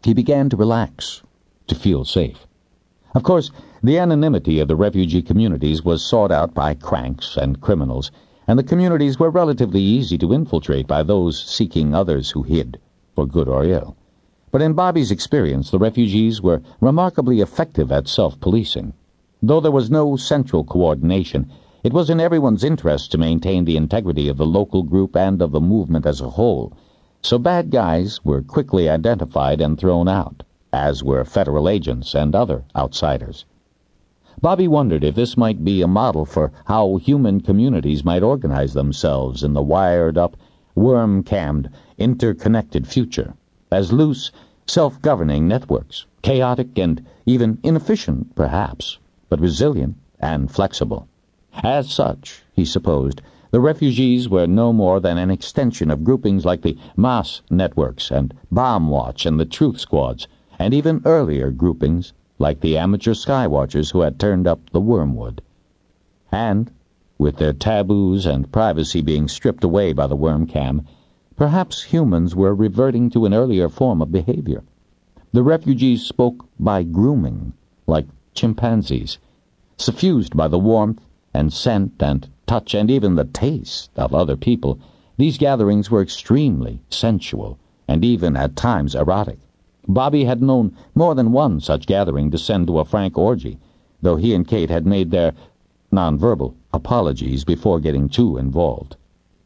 He began to relax, to feel safe. Of course, the anonymity of the refugee communities was sought out by cranks and criminals, and the communities were relatively easy to infiltrate by those seeking others who hid, for good or ill. But in Bobby's experience, the refugees were remarkably effective at self-policing. Though there was no central coordination, it was in everyone's interest to maintain the integrity of the local group and of the movement as a whole, so bad guys were quickly identified and thrown out, as were federal agents and other outsiders. Bobby wondered if this might be a model for how human communities might organize themselves in the wired-up, worm-cammed, interconnected future, as loose, self-governing networks, chaotic and even inefficient, perhaps, but resilient and flexible. As such, he supposed, the refugees were no more than an extension of groupings like the MAS networks and Bomb Watch and the Truth Squads, and even earlier groupings like the amateur skywatchers who had turned up the wormwood. And, with their taboos and privacy being stripped away by the worm-cam, perhaps humans were reverting to an earlier form of behavior. The refugees spoke by grooming, like chimpanzees, suffused by the warmth and scent and touch and even the taste of other people. These gatherings were extremely sensual and even at times erotic. Bobby had known more than one such gathering descend to a frank orgy, though he and Kate had made their nonverbal apologies before getting too involved.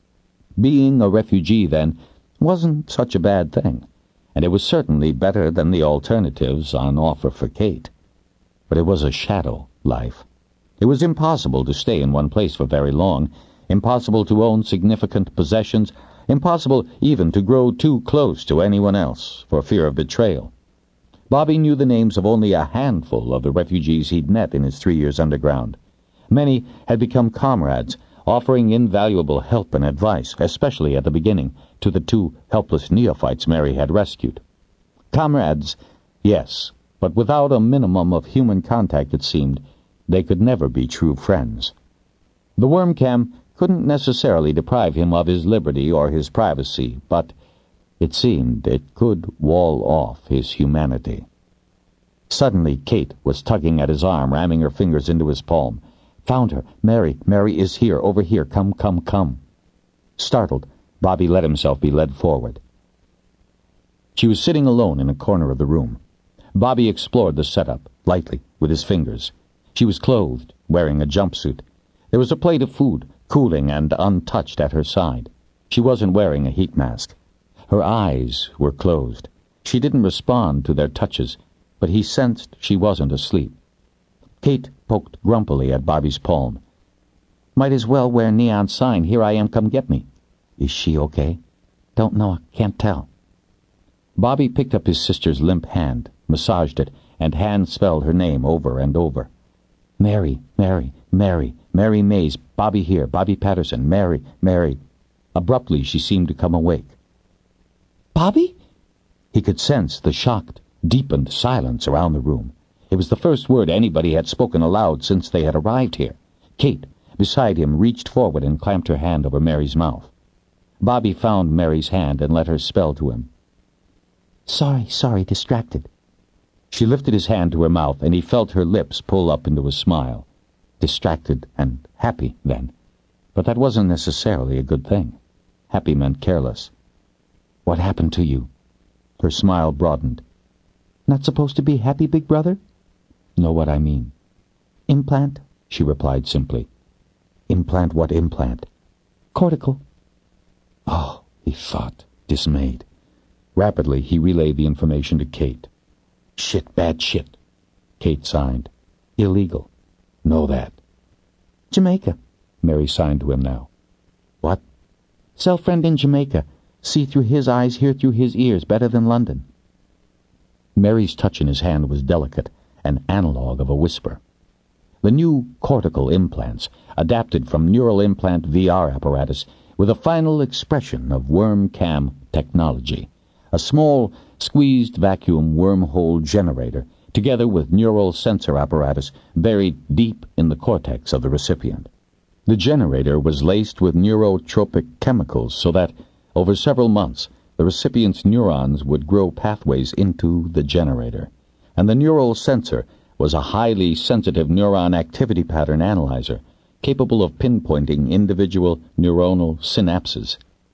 Being a refugee, then, wasn't such a bad thing, and it was certainly better than the alternatives on offer for Kate. But it was a shadow life. It was impossible to stay in one place for very long, impossible to own significant possessions, impossible even to grow too close to anyone else for fear of betrayal. Bobby knew the names of only a handful of the refugees he'd met in his 3 years underground. Many had become comrades, offering invaluable help and advice, especially at the beginning, to the 2 helpless neophytes Mary had rescued. Comrades, yes, but without a minimum of human contact, it seemed, they could never be true friends. The worm-cam couldn't necessarily deprive him of his liberty or his privacy, but it seemed it could wall off his humanity. Suddenly Kate was tugging at his arm, ramming her fingers into his palm. "Found her. Mary is here, over here. Come, come, come." Startled, Bobby let himself be led forward. She was sitting alone in a corner of the room. Bobby explored the setup, lightly, with his fingers. She was clothed, wearing a jumpsuit. There was a plate of food, cooling and untouched at her side. She wasn't wearing a heat mask. Her eyes were closed. She didn't respond to their touches, but he sensed she wasn't asleep. Kate poked grumpily at Bobby's palm. "Might as well wear neon sign, 'Here I am, come get me.' Is she okay?" "Don't know, can't tell." Bobby picked up his sister's limp hand, massaged it, and hand-spelled her name over and over. "Mary, Mary, Mary, Mary Mays, Bobby here, Bobby Patterson, Mary, Mary." Abruptly she seemed to come awake. "Bobby?" He could sense the shocked, deepened silence around the room. It was the first word anybody had spoken aloud since they had arrived here. Kate, beside him, reached forward and clamped her hand over Mary's mouth. Bobby found Mary's hand and let her spell to him. Sorry, distracted." She lifted his hand to her mouth, and he felt her lips pull up into a smile. Distracted and happy, then. But that wasn't necessarily a good thing. Happy meant careless. "What happened to you?" Her smile broadened. "Not supposed to be happy, big brother?" "Know what I mean." "Implant," she replied simply. "Implant what implant?" "Cortical." "Oh," he thought, dismayed. Rapidly he relayed the information to Kate. "Shit, bad shit." Kate signed. "Illegal." "Know that." "Jamaica," Mary signed to him now. "What?" "Cell friend in Jamaica. See through his eyes, hear through his ears, better than London." Mary's touch in his hand was delicate, an analog of a whisper. The new cortical implants, adapted from neural implant VR apparatus, with a final expression of worm-cam technology, a small, squeezed vacuum wormhole generator, together with neural sensor apparatus buried deep in the cortex of the recipient. The generator was laced with neurotropic chemicals so that, over several months, the recipient's neurons would grow pathways into the generator, and the neural sensor was a highly sensitive neuron activity pattern analyzer capable of pinpointing individual neuronal synapses.